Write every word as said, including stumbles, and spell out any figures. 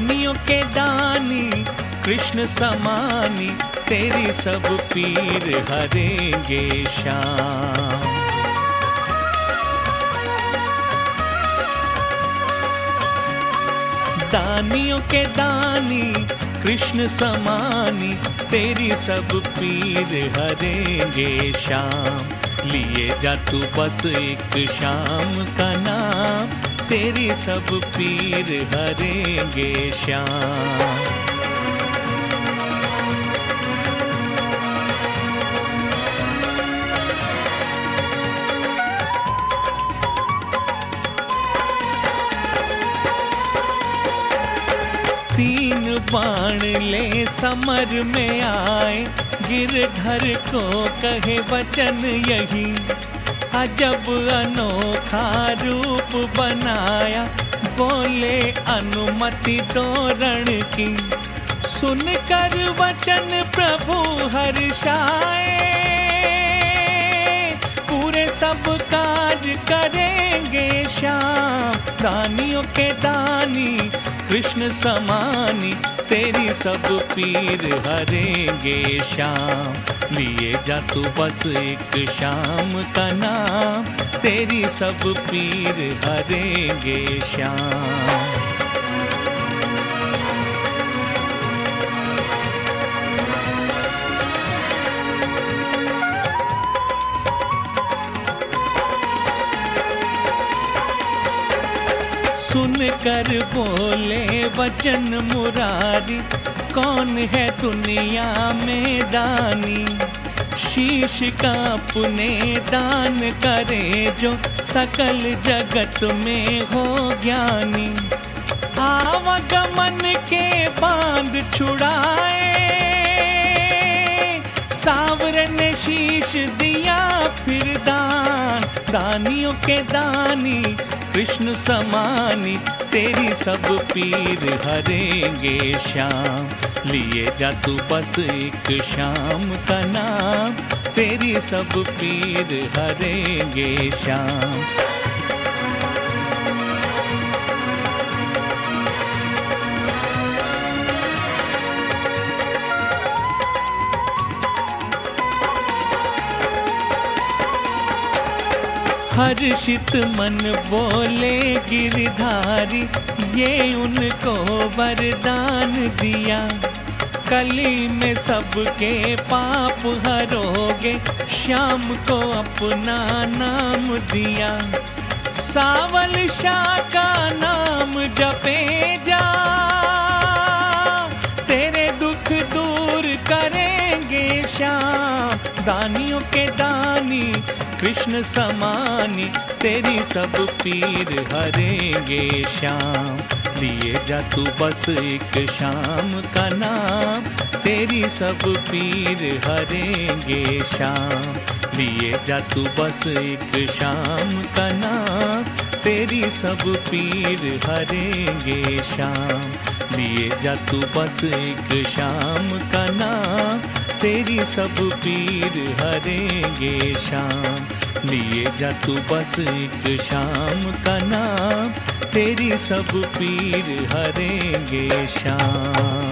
दानियों के दानी कृष्ण समानी, तेरी सब पीर हरेंगे श्याम। दानियों के दानी कृष्ण समानी, तेरी सब पीर हरेंगे श्याम। लिए जा तू बस एक शाम का नाम, तेरी सब पीर हरेंगे श्याम। तीन बाण ले समर में आए, गिरधर को कहे वचन यही। अजब अनोखा रूप बनाया, बोले अनुमति दो रण की। सुनकर वचन प्रभु हर्षाए, पूरे सब काज करेंगे श्याम। दानियों के दानी कृष्ण समानी, तेरी सब पीर हरेंगे श्याम। लिए जा तू बस एक शाम का नाम, तेरी सब पीर हरेंगे श्याम। सुनकर बोले वचन मुरारी, कौन है दुनिया में दानी। शीश का अपने दान करे जो, सकल जगत में हो ज्ञानी। आवागमन के बांध छुड़ाए, सावरे ने शीश दिया फिर दान। दानियों के दानी कृष्ण समानी, तेरी सब पीर हरेंगे श्याम। लिए जा तू बस एक शाम का नाम, तेरी सब पीर हरेंगे श्याम। हर्षित मन बोले गिरधारी, ये उनको वरदान दिया। कली में सबके पाप हरोगे, श्याम को अपना नाम दिया। सावल शाह का नाम जपे जा, तेरे दुख दूर करेंगे श्याम। दानियों के दानी कृष्ण समानी, तेरी सब पीर हरेंगे श्याम। लिए जा तू बस एक शाम का नाम, तेरी सब पीर हरेंगे श्याम। लिए जा तू बस एक शाम का नाम, तेरी सब पीर हरेंगे श्याम। लिए जा तू बस एक शाम का नाम, तेरी सब पीर हरेंगे श्याम। लिए जा तू बस एक शाम का नाम, तेरी सब पीर हरेंगे श्याम।